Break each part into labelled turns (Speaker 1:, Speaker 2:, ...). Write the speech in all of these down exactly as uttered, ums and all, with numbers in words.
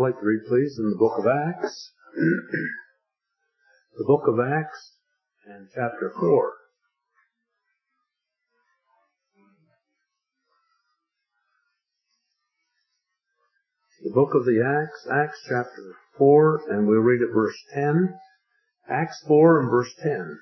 Speaker 1: like to read, please, in the book of Acts. The book of Acts and chapter four. The book of the Acts, Acts chapter four, and we'll read at verse ten. Acts four and verse ten.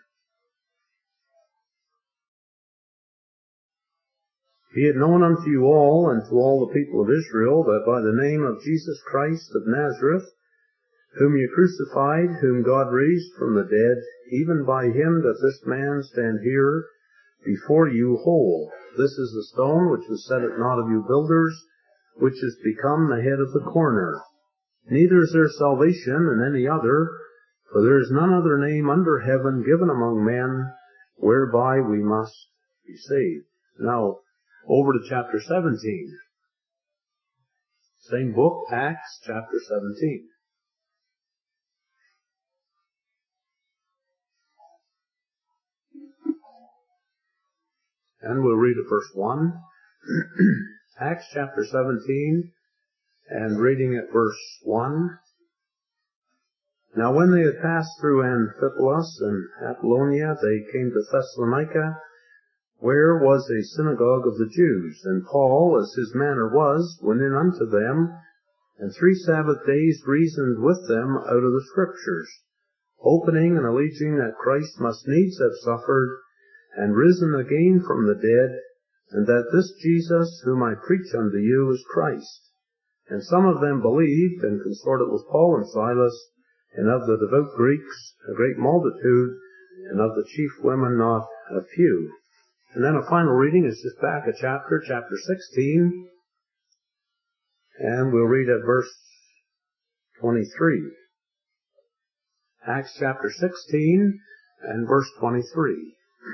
Speaker 1: Be it known unto you all and to all the people of Israel that by the name of Jesus Christ of Nazareth, whom you crucified, whom God raised from the dead, even by him doth this man stand here before you whole. This is the stone which was set at naught of you builders, which is become the head of the corner. Neither is there salvation in any other, for there is none other name under heaven given among men whereby we must be saved. Now, over to chapter seventeen. Same book, Acts chapter seventeen. And we'll read at verse one. Acts chapter seventeen, and reading at verse one. Now when they had passed through Amphipolis and Apollonia, they came to Thessalonica, where was a synagogue of the Jews. And Paul, as his manner was, went in unto them, and three Sabbath days reasoned with them out of the Scriptures, opening and alleging that Christ must needs have suffered, and risen again from the dead, and that this Jesus, whom I preach unto you, is Christ. And some of them believed, and consorted with Paul and Silas, and of the devout Greeks a great multitude, and of the chief women not a few. And then a final reading is just back a chapter, chapter sixteen, and we'll read at verse twenty-three. Acts chapter sixteen and verse twenty-three.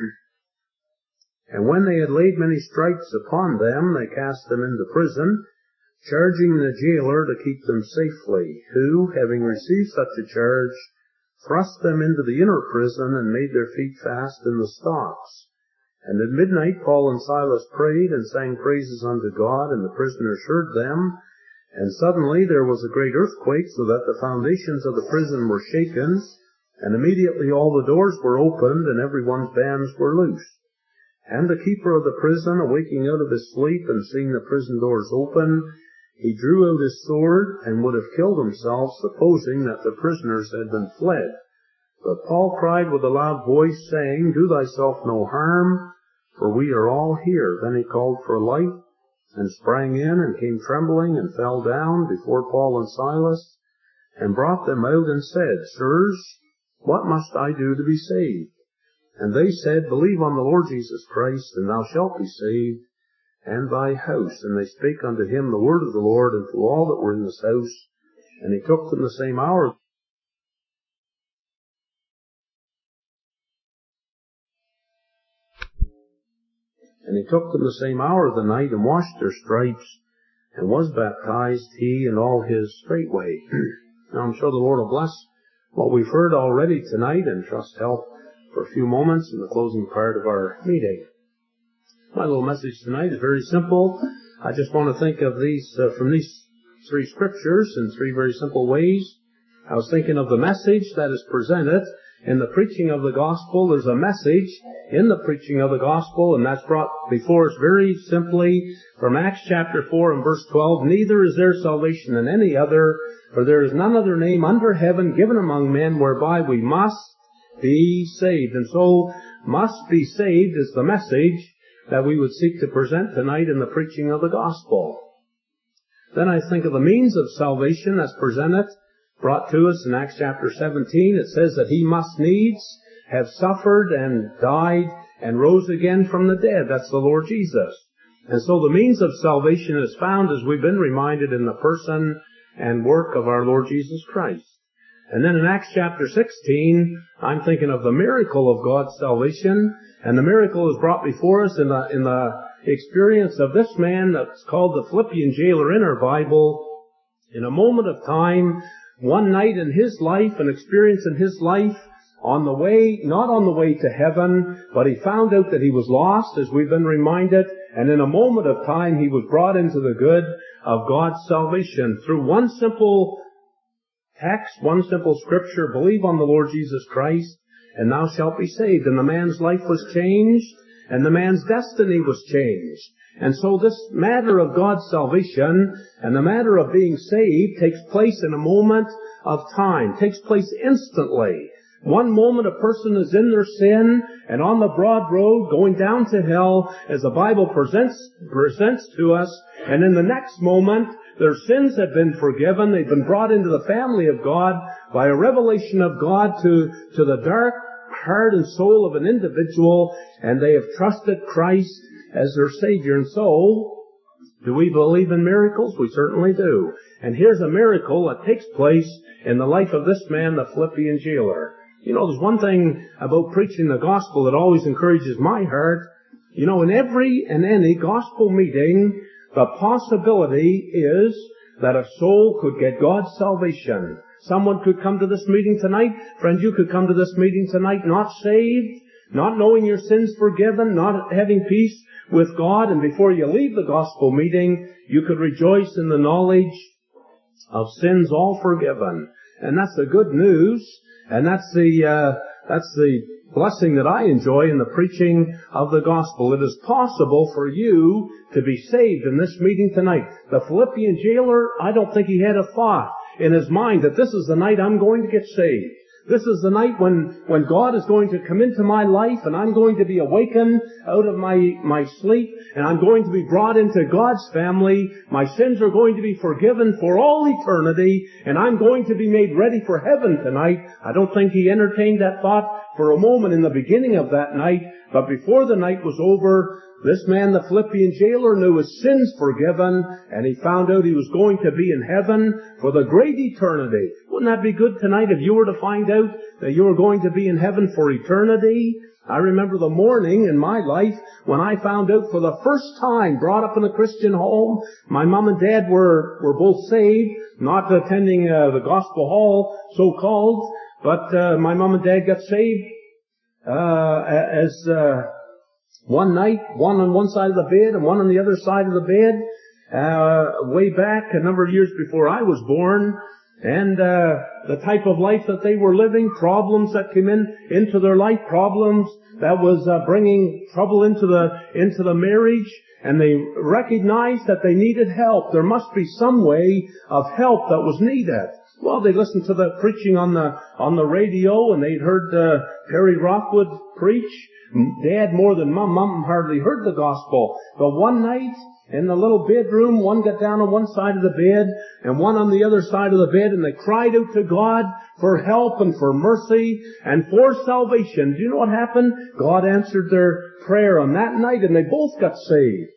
Speaker 1: And when they had laid many stripes upon them, they cast them into prison, charging the jailer to keep them safely, who, having received such a charge, thrust them into the inner prison and made their feet fast in the stocks. And at midnight Paul and Silas prayed and sang praises unto God, and the prisoners heard them. And suddenly there was a great earthquake, so that the foundations of the prison were shaken, and immediately all the doors were opened, and every one's bands were loosed. And the keeper of the prison, awaking out of his sleep, and seeing the prison doors open, he drew out his sword, and would have killed himself, supposing that the prisoners had been fled. But Paul cried with a loud voice, saying, Do thyself no harm, for we are all here. Then he called for a light, and sprang in, and came trembling, and fell down before Paul and Silas, and brought them out, and said, Sirs, what must I do to be saved? And they said, Believe on the Lord Jesus Christ, and thou shalt be saved, and thy house. And they spake unto him the word of the Lord unto all that were in this house. And he took them the same hour And he took them the same hour of the night, and washed their stripes, and was baptized, he and all his straightway. Now I'm sure the Lord will bless what we've heard already tonight, and trust help for a few moments in the closing part of our meeting. My little message tonight is very simple. I just want to think of these, uh, from these three scriptures in three very simple ways. I was thinking of the message that is presented in the preaching of the gospel. There's a message in the preaching of the gospel, and that's brought before us very simply from Acts chapter four and verse twelve. Neither is there salvation in any other, for there is none other name under heaven given among men whereby we must be saved. And so, must be saved is the message that we would seek to present tonight in the preaching of the gospel. Then I think of the means of salvation that's presented, brought to us in Acts chapter seventeen. It says that he must needs have suffered and died and rose again from the dead. That's the Lord Jesus. And so the means of salvation is found, as we've been reminded, in the person and work of our Lord Jesus Christ. And then in Acts chapter sixteen, I'm thinking of the miracle of God's salvation. And the miracle is brought before us in the, in the experience of this man that's called the Philippian jailer in our Bible. In a moment of time, one night in his life, an experience in his life, on the way, not on the way to heaven, but he found out that he was lost, as we've been reminded, and in a moment of time he was brought into the good of God's salvation through one simple text, one simple scripture: believe on the Lord Jesus Christ, and thou shalt be saved. And the man's life was changed, and the man's destiny was changed. And so this matter of God's salvation and the matter of being saved takes place in a moment of time, takes place instantly. One moment a person is in their sin and on the broad road going down to hell, as the Bible presents, presents to us, and in the next moment their sins have been forgiven. They've been brought into the family of God by a revelation of God to, to the dark heart and soul of an individual, and they have trusted Christ as their Savior. And so, do we believe in miracles? We certainly do. And here's a miracle that takes place in the life of this man, the Philippian jailer. You know, there's one thing about preaching the gospel that always encourages my heart. You know, in every and any gospel meeting, the possibility is that a soul could get God's salvation. Someone could come to this meeting tonight. Friend, you could come to this meeting tonight not saved, not knowing your sins forgiven, not having peace with God, and before you leave the gospel meeting, you could rejoice in the knowledge of sins all forgiven. And that's the good news, and that's the uh, that's the blessing that I enjoy in the preaching of the gospel. It is possible for you to be saved in this meeting tonight. The Philippian jailer, I don't think he had a thought in his mind that this is the night I'm going to get saved. This is the night when, when God is going to come into my life and I'm going to be awakened out of my, my sleep, and I'm going to be brought into God's family. My sins are going to be forgiven for all eternity, and I'm going to be made ready for heaven tonight. I don't think he entertained that thought for a moment in the beginning of that night, but before the night was over, this man, the Philippian jailer, knew his sins forgiven, and he found out he was going to be in heaven for the great eternity. Wouldn't that be good tonight if you were to find out that you were going to be in heaven for eternity? I remember the morning in my life when I found out for the first time, brought up in a Christian home. My mom and dad were, were both saved, not attending uh, the gospel hall, so-called, but uh, my mom and dad got saved uh, as... Uh, One night, one on one side of the bed and one on the other side of the bed, uh, way back a number of years before I was born. And uh, the type of life that they were living, problems that came in into their life, problems that was uh, bringing trouble into the into the marriage, and they recognized that they needed help. There must be some way of help that was needed. Well, they listened to the preaching on the on the radio, and they'd heard uh, Perry Rockwood preach. Dad more than Mom. Mom hardly heard the gospel. But one night, in the little bedroom, one got down on one side of the bed and one on the other side of the bed, and they cried out to God for help and for mercy and for salvation. Do you know what happened? God answered their prayer on that night, and they both got saved.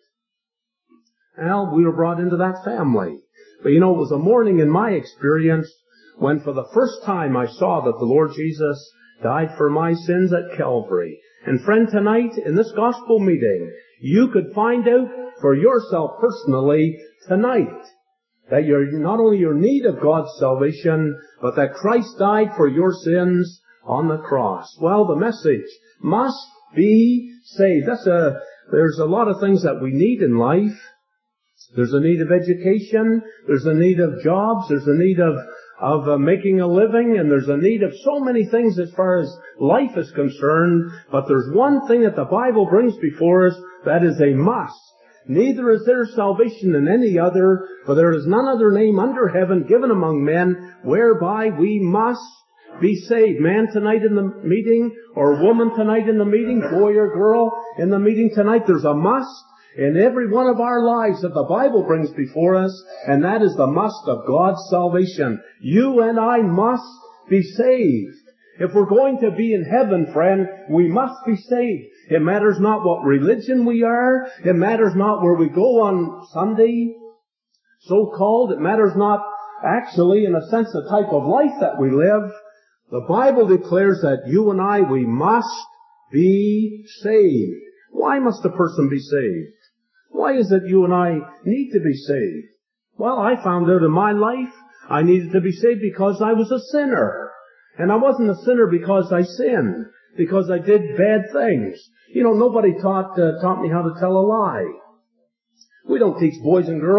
Speaker 1: Well, we were brought into that family. But you know, it was a morning in my experience when for the first time I saw that the Lord Jesus died for my sins at Calvary. And friend, tonight, in this gospel meeting, you could find out for yourself personally tonight that you're not only in need of God's salvation, but that Christ died for your sins on the cross. Well, the message must be saved. That's a, there's a lot of things that we need in life. There's a need of education. There's a need of jobs. There's a need of of uh, making a living, and there's a need of so many things as far as life is concerned. But there's one thing that the Bible brings before us that is a must. Neither is there salvation in any other, for there is none other name under heaven given among men whereby we must be saved. Man tonight in the meeting, or woman tonight in the meeting, boy or girl in the meeting tonight, there's a must in every one of our lives that the Bible brings before us, and that is the must of God's salvation. You and I must be saved. If we're going to be in heaven, friend, we must be saved. It matters not what religion we are. It matters not where we go on Sunday, so-called. It matters not actually, in a sense, the type of life that we live. The Bible declares that you and I, we must be saved. Why must a person be saved? Why is it you and I need to be saved? Well, I found out in my life I needed to be saved because I was a sinner. And I wasn't a sinner because I sinned, because I did bad things. You know, nobody taught uh, taught me how to tell a lie. We don't teach boys and girls.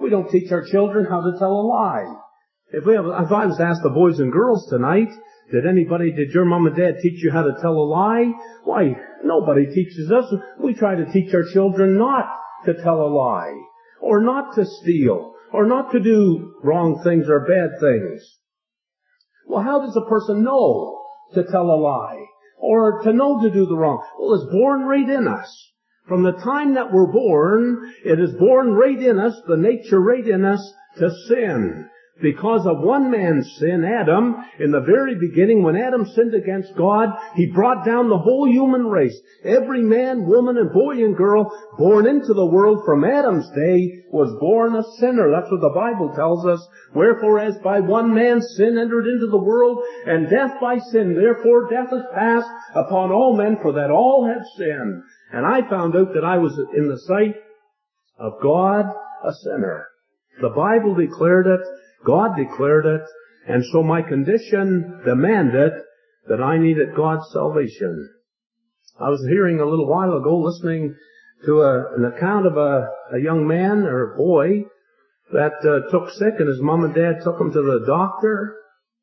Speaker 1: We don't teach our children how to tell a lie. If we have, if I was to ask the boys and girls tonight, did anybody, did your mom and dad teach you how to tell a lie? Why, nobody teaches us. We try to teach our children not to tell a lie, or not to steal, or not to do wrong things or bad things. Well, how does a person know to tell a lie, or to know to do the wrong? Well, it's born right in us. From the time that we're born, it is born right in us, the nature right in us, to sin. Because of one man's sin, Adam, in the very beginning, when Adam sinned against God, he brought down the whole human race. Every man, woman, and boy and girl born into the world from Adam's day was born a sinner. That's what the Bible tells us. Wherefore, as by one man sin entered into the world, and death by sin, therefore death is passed upon all men, for that all have sinned. And I found out that I was, in the sight of God, a sinner. The Bible declared it. God declared it, and so my condition demanded that I needed God's salvation. I was hearing a little while ago, listening to a, an account of a, a young man or a boy that uh, took sick, and his mom and dad took him to the doctor,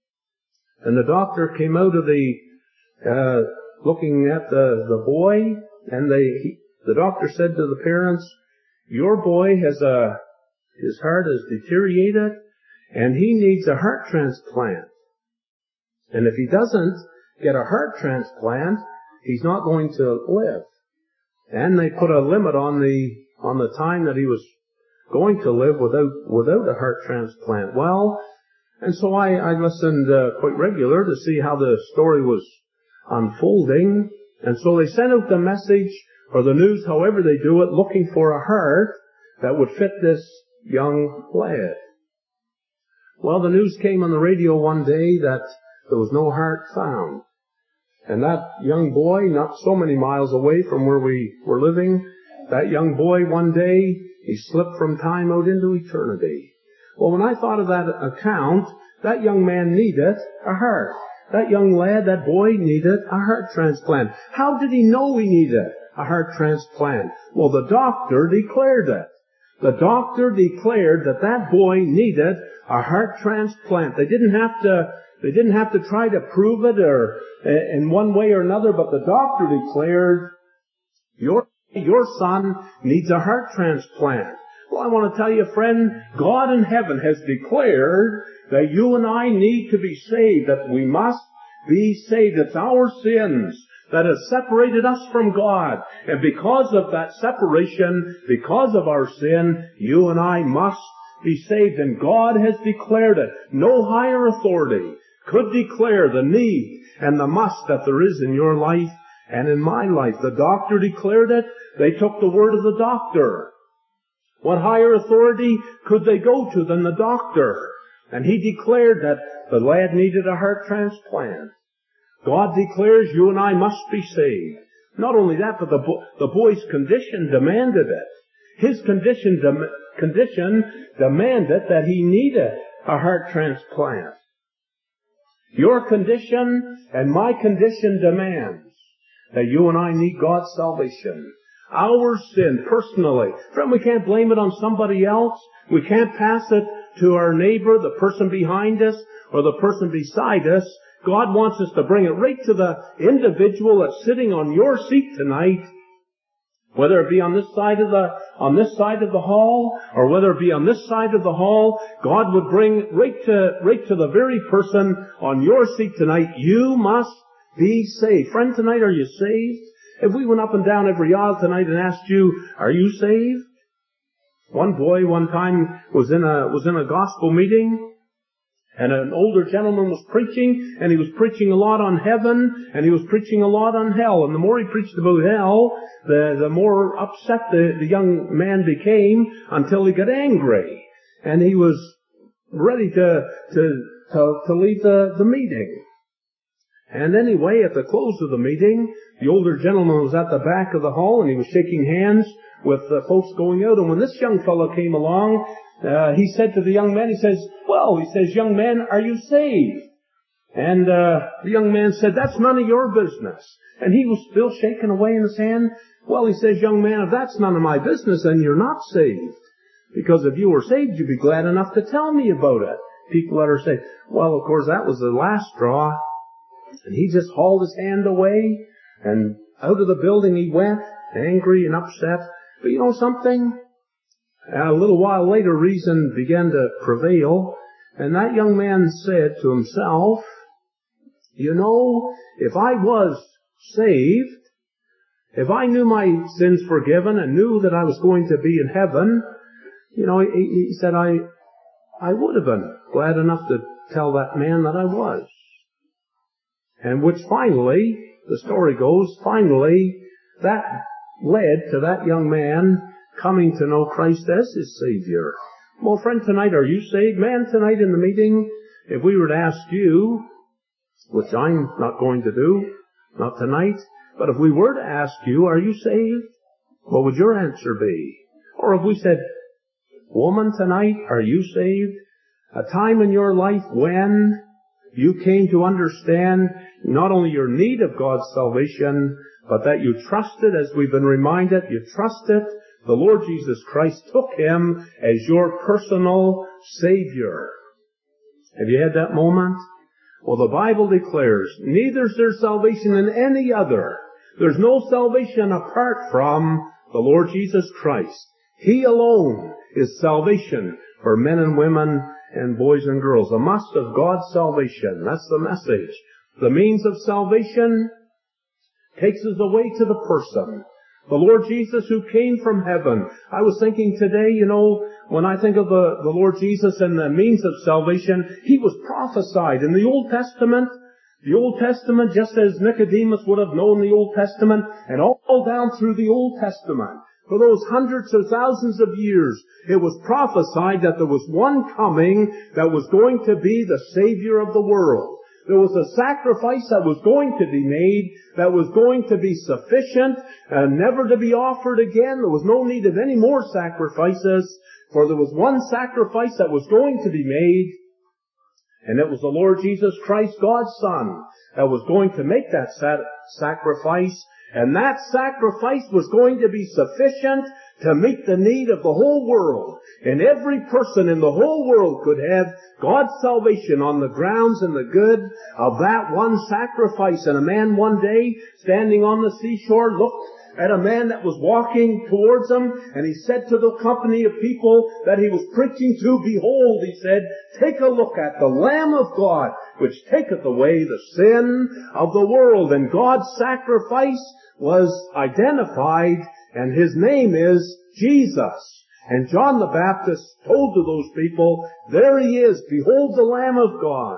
Speaker 1: and the doctor came out of the, uh, looking at the, the boy, and they, he, the doctor said to the parents, your boy has a, his heart is deteriorated, and he needs a heart transplant. And if he doesn't get a heart transplant, he's not going to live. And they put a limit on the on the time that he was going to live without without a heart transplant. Well, and so I, I listened uh, quite regular to see how the story was unfolding. And so they sent out the message or the news, however they do it, looking for a heart that would fit this young lad. Well, the news came on the radio one day that there was no heart found. And that young boy, not so many miles away from where we were living, that young boy one day, he slipped from time out into eternity. Well, when I thought of that account, that young man needed a heart. That young lad, that boy needed a heart transplant. How did he know he needed a heart transplant? Well, the doctor declared it. The doctor declared that that boy needed a heart transplant. They didn't have to, they didn't have to try to prove it or in one way or another, but the doctor declared, your, your son needs a heart transplant. Well, I want to tell you, friend, God in heaven has declared that you and I need to be saved, that we must be saved. It's our sins that has separated us from God. And because of that separation, because of our sin, you and I must be saved. And God has declared it. No higher authority could declare the need and the must that there is in your life and in my life. The doctor declared it. They took the word of the doctor. What higher authority could they go to than the doctor? And he declared that the lad needed a heart transplant. God declares you and I must be saved. Not only that, but the, bo- the boy's condition demanded it. His condition, dem- condition demanded that he needed a heart transplant. Your condition and my condition demands that you and I need God's salvation. Our sin, personally. Friend, we can't blame it on somebody else. We can't pass it to our neighbor, the person behind us, or the person beside us. God wants us to bring it right to the individual that's sitting on your seat tonight, whether it be on this side of the, on this side of the hall, or whether it be on this side of the hall. God would bring right to, right to the very person on your seat tonight. You must be saved. Friend, tonight, are you saved? If we went up and down every aisle tonight and asked you, are you saved? One boy one time was in a, was in a gospel meeting, and an older gentleman was preaching, and he was preaching a lot on heaven, and he was preaching a lot on hell. And the more he preached about hell, the, the more upset the, the young man became, until he got angry. And he was ready to, to, to, to leave the, the meeting. And anyway, at the close of the meeting, the older gentleman was at the back of the hall, and he was shaking hands with the folks going out. And when this young fellow came along, uh, he said to the young man, he says, well, he says, young man, are you saved? And uh, the young man said, that's none of your business. And he was still shaking away in his hand. Well, he says, young man, if that's none of my business, then you're not saved. Because if you were saved, you'd be glad enough to tell me about it. People that are saved. Well, of course, that was the last straw. And he just hauled his hand away, and out of the building he went, angry and upset. But you know something? A little while later, reason began to prevail, and that young man said to himself, you know, if I was saved, if I knew my sins forgiven and knew that I was going to be in heaven, you know, he, he said, I, I would have been glad enough to tell that man that I was. And which finally, the story goes, finally, that led to that young man coming to know Christ as his Savior. Well, friend, tonight, are you saved? Man, tonight in the meeting, if we were to ask you, which I'm not going to do, not tonight, but if we were to ask you, are you saved? What would your answer be? Or if we said, woman, tonight, are you saved? A time in your life when you came to understand not only your need of God's salvation, but that you trusted, as we've been reminded, you trusted the Lord Jesus Christ, took Him as your personal Savior. Have you had that moment? Well, the Bible declares, neither is there salvation in any other. There's no salvation apart from the Lord Jesus Christ. He alone is salvation for men and women and boys and girls. A must of God's salvation. That's the message. The means of salvation takes us away to the person. The Lord Jesus who came from heaven. I was thinking today, you know, when I think of the, the Lord Jesus and the means of salvation, He was prophesied in the Old Testament. The Old Testament, just as Nicodemus would have known the Old Testament, and all down through the Old Testament. For those hundreds or thousands of years, it was prophesied that there was one coming that was going to be the Savior of the world. There was a sacrifice that was going to be made, that was going to be sufficient, and never to be offered again. There was no need of any more sacrifices, for there was one sacrifice that was going to be made, and it was the Lord Jesus Christ, God's Son, that was going to make that sacrifice. And that sacrifice was going to be sufficient to meet the need of the whole world. And every person in the whole world could have God's salvation on the grounds and the good of that one sacrifice. And a man one day, standing on the seashore, looked at a man that was walking towards him, and he said to the company of people that he was preaching to, behold, he said, take a look at the Lamb of God, which taketh away the sin of the world. And God's sacrifice was identified, and His name is Jesus. And John the Baptist told to those people, there He is, behold the Lamb of God,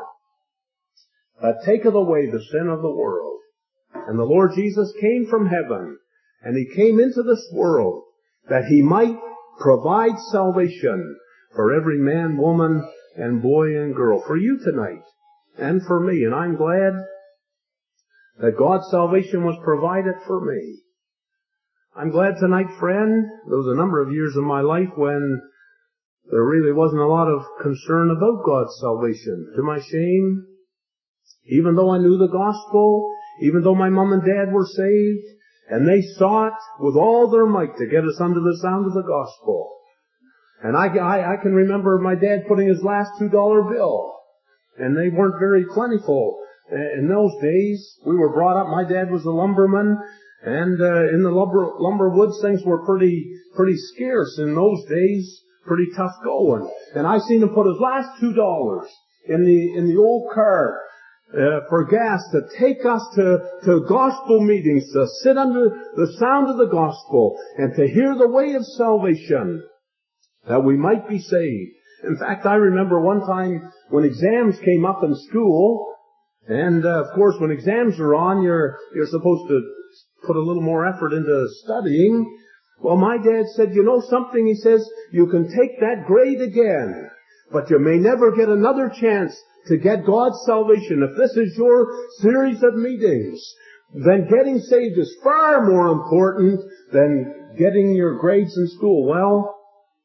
Speaker 1: that taketh away the sin of the world. And the Lord Jesus came from heaven, and He came into this world that He might provide salvation for every man, woman, and boy and girl. For you tonight, and for me. And I'm glad that God's salvation was provided for me. I'm glad tonight, friend, there was a number of years in my life when there really wasn't a lot of concern about God's salvation. To my shame, even though I knew the gospel, even though my mom and dad were saved, and they sought with all their might to get us under the sound of the gospel. And I, I, I can remember my dad putting his last two dollar bill, and they weren't very plentiful. In those days, we were brought up, my dad was a lumberman, and uh, in the lumber, lumber woods, things were pretty, pretty scarce in those days, pretty tough going. And I seen him put his last two dollars in the, in the old car, uh, for gas to take us to, to gospel meetings, to sit under the sound of the gospel, and to hear the way of salvation, that we might be saved. In fact, I remember one time when exams came up in school, and uh, of course when exams are on, you're, you're supposed to put a little more effort into studying. Well, my dad said, you know something? He says, you can take that grade again, but you may never get another chance to get God's salvation. If this is your series of meetings, then getting saved is far more important than getting your grades in school. Well,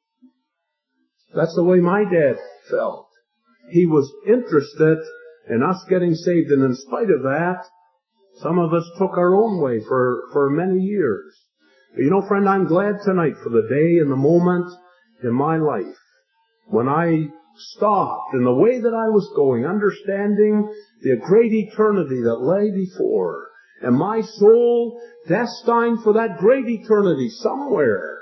Speaker 1: that's the way my dad felt. He was interested in us getting saved, and in spite of that, some of us took our own way for, for many years. But you know, friend, I'm glad tonight for the day and the moment in my life, when I stopped in the way that I was going, understanding the great eternity that lay before, and my soul destined for that great eternity somewhere.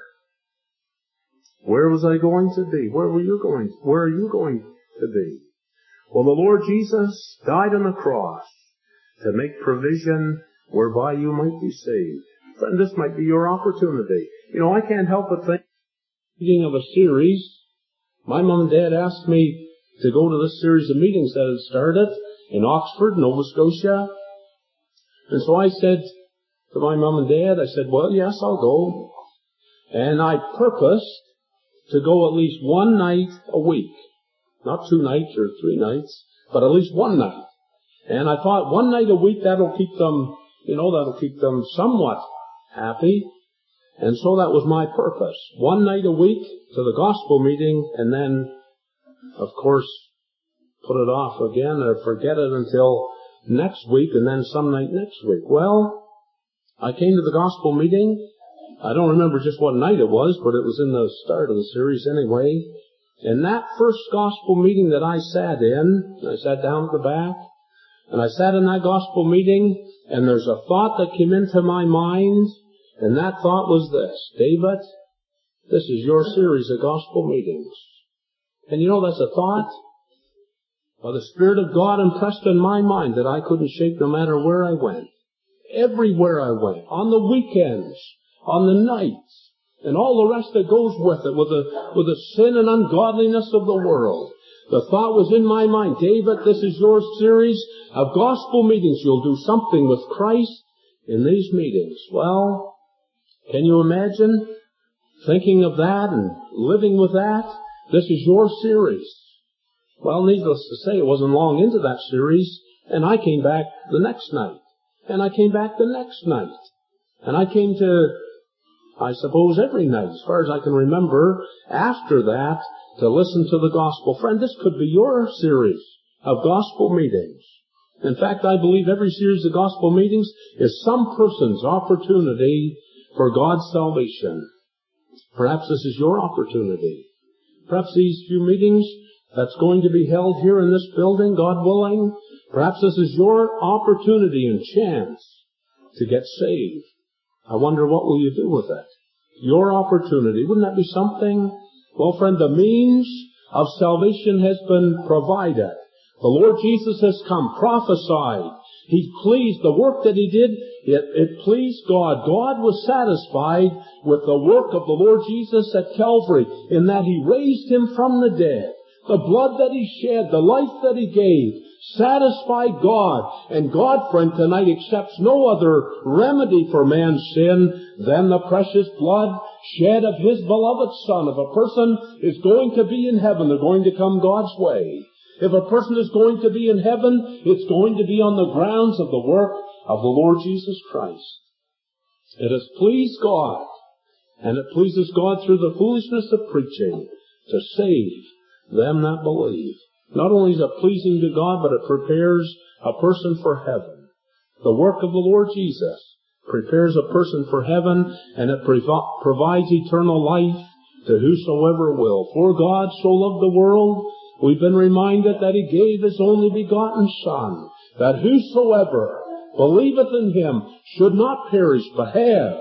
Speaker 1: Where was I going to be? Where were you going? Where are you going to be? Well, the Lord Jesus died on the cross to make provision whereby you might be saved. Friend, this might be your opportunity. You know, I can't help but think, beginning of a series, my mom and dad asked me to go to this series of meetings that had started in Oxford, Nova Scotia. And so I said to my mom and dad, I said, well, yes, I'll go. And I purposed to go at least one night a week. Not two nights or three nights, but at least one night. And I thought one night a week, that'll keep them, you know, that'll keep them somewhat happy. And so that was my purpose. One night a week to the gospel meeting, and then, of course, put it off again or forget it until next week, and then some night next week. Well, I came to the gospel meeting. I don't remember just what night it was, but it was in the start of the series anyway. And that first gospel meeting that I sat in, I sat down at the back, and I sat in that gospel meeting, and there's a thought that came into my mind, and that thought was this: David, this is your series of gospel meetings. And you know, that's a thought by the Spirit of God impressed in my mind that I couldn't shake no matter where I went. Everywhere I went, on the weekends, on the nights, and all the rest that goes with it, with the, with the sin and ungodliness of the world. The thought was in my mind, David, this is your series of gospel meetings. You'll do something with Christ in these meetings. Well, can you imagine thinking of that and living with that? This is your series. Well, needless to say, it wasn't long into that series, and I came back the next night. And I came back the next night. And I came to, I suppose, every night, as far as I can remember, after that, to listen to the gospel. Friend, this could be your series of gospel meetings. In fact, I believe every series of gospel meetings is some person's opportunity for God's salvation. Perhaps this is your opportunity. Perhaps these few meetings that's going to be held here in this building, God willing, perhaps this is your opportunity and chance to get saved. I wonder, what will you do with it? Your opportunity. Wouldn't that be something? Well, friend, the means of salvation has been provided. The Lord Jesus has come, prophesied. He's pleased. The work that He did, it, it pleased God. God was satisfied with the work of the Lord Jesus at Calvary, in that He raised Him from the dead. The blood that He shed, the life that He gave, satisfied God. And God, friend, tonight accepts no other remedy for man's sin than the precious blood shed of His beloved Son. If a person is going to be in heaven, they're going to come God's way. If a person is going to be in heaven, it's going to be on the grounds of the work of the Lord Jesus Christ. It has pleased God, and it pleases God through the foolishness of preaching to save them that believe. Not only is it pleasing to God, but it prepares a person for heaven. The work of the Lord Jesus prepares a person for heaven, and it provi- provides eternal life to whosoever will. For God so loved the world, we've been reminded that He gave His only begotten Son, that whosoever believeth in Him should not perish, but have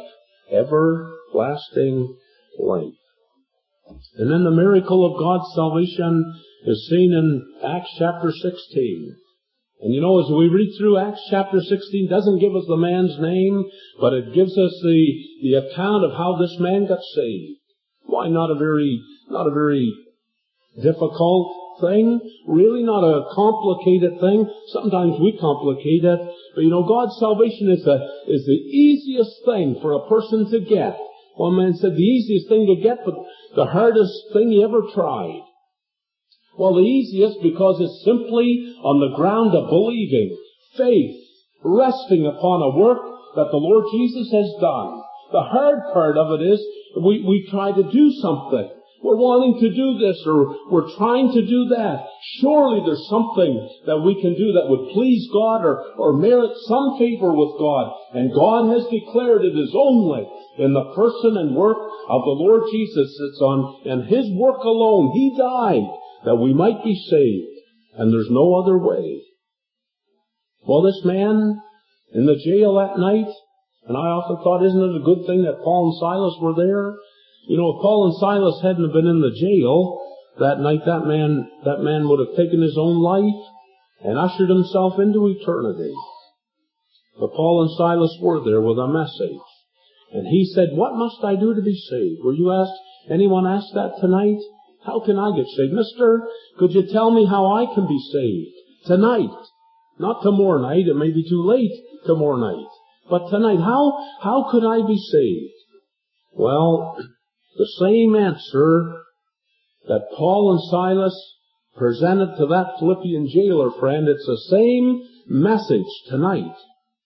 Speaker 1: everlasting life. And then the miracle of God's salvation is seen in Acts chapter sixteen. And you know, as we read through Acts chapter sixteen, it doesn't give us the man's name, but it gives us the, the account of how this man got saved. Why, not a very, not a very difficult thing, really not a complicated thing. Sometimes we complicate it, but you know, God's salvation is the, is the easiest thing for a person to get. One man said the easiest thing to get, but the hardest thing he ever tried. Well, the easiest because it's simply on the ground of believing, faith, resting upon a work that the Lord Jesus has done. The hard part of it is we, we try to do something. we're wanting to do this, or we're trying to do that. Surely there's something that we can do that would please God or, or merit some favor with God. And God has declared it is only in the person and work of the Lord Jesus. It's on, and His work alone. He died that we might be saved. And there's no other way. Well, this man in the jail that night, and I often thought, isn't it a good thing that Paul and Silas were there? You know, if Paul and Silas hadn't been in the jail that night, that man, that man would have taken his own life and ushered himself into eternity. But Paul and Silas were there with a message. And he said, what must I do to be saved? Were you asked, anyone asked that tonight? How can I get saved? Mister, could you tell me how I can be saved? Tonight. Not tomorrow night. It may be too late tomorrow night. But tonight, how, how could I be saved? Well, the same answer that Paul and Silas presented to that Philippian jailer friend, it's the same message tonight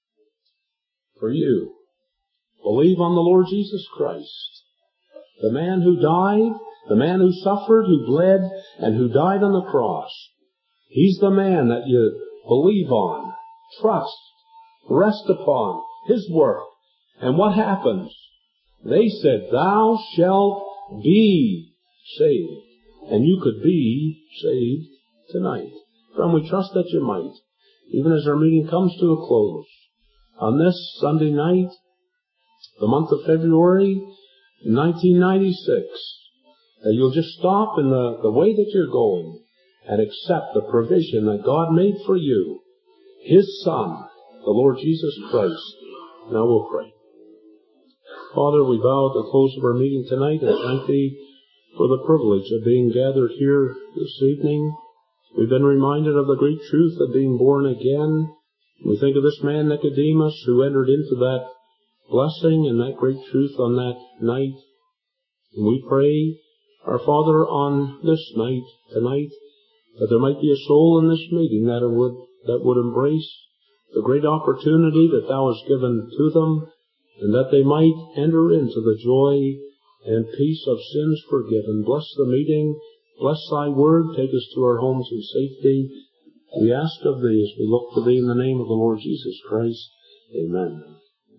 Speaker 1: for you. Believe on the Lord Jesus Christ. The man who died, the man who suffered, who bled, and who died on the cross. He's the man that you believe on, trust, rest upon, His work. And what happens? They said, thou shalt be saved. And you could be saved tonight. Friend, we trust that you might, even as our meeting comes to a close. On this Sunday night, the month of February, nineteen ninety-six, that you'll just stop in the, the way that you're going and accept the provision that God made for you, His Son, the Lord Jesus Christ. Now we'll pray. Father, we bow at the close of our meeting tonight and thank Thee for the privilege of being gathered here this evening. We've been reminded of the great truth of being born again. We think of this man Nicodemus who entered into that blessing and that great truth on that night. And we pray, our Father, on this night, tonight, that there might be a soul in this meeting that would, that would embrace the great opportunity that Thou hast given to them, and that they might enter into the joy and peace of sins forgiven. Bless the meeting. Bless Thy word. Take us to our homes in safety. We ask of Thee as we look to Thee in the name of the Lord Jesus Christ. Amen.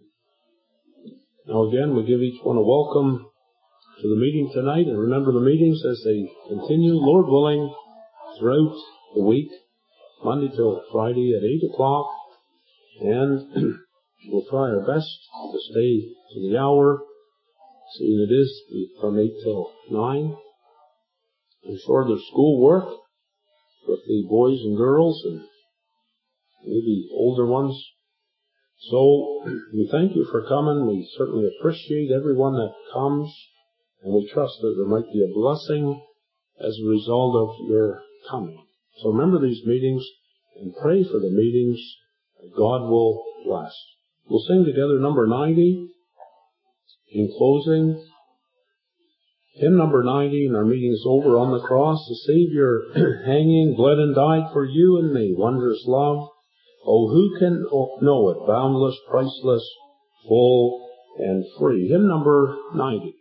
Speaker 1: Now again, we give each one a welcome to the meeting tonight, and remember the meetings as they continue, Lord willing, throughout the week, Monday till Friday at eight o'clock, and we'll try our best to stay to the hour, seeing it is from eight till nine. I'm sure there's school work with the boys and girls and maybe older ones. So we thank you for coming. We certainly appreciate everyone that comes, and we trust that there might be a blessing as a result of your coming. So remember these meetings and pray for the meetings that God will bless. We'll sing together number ninety in closing. Hymn number ninety, and our meeting is over. On the cross, the Savior hanging, bled and died for you and me. Wondrous love. Oh, who can know it? Boundless, priceless, full, and free. Hymn number ninety.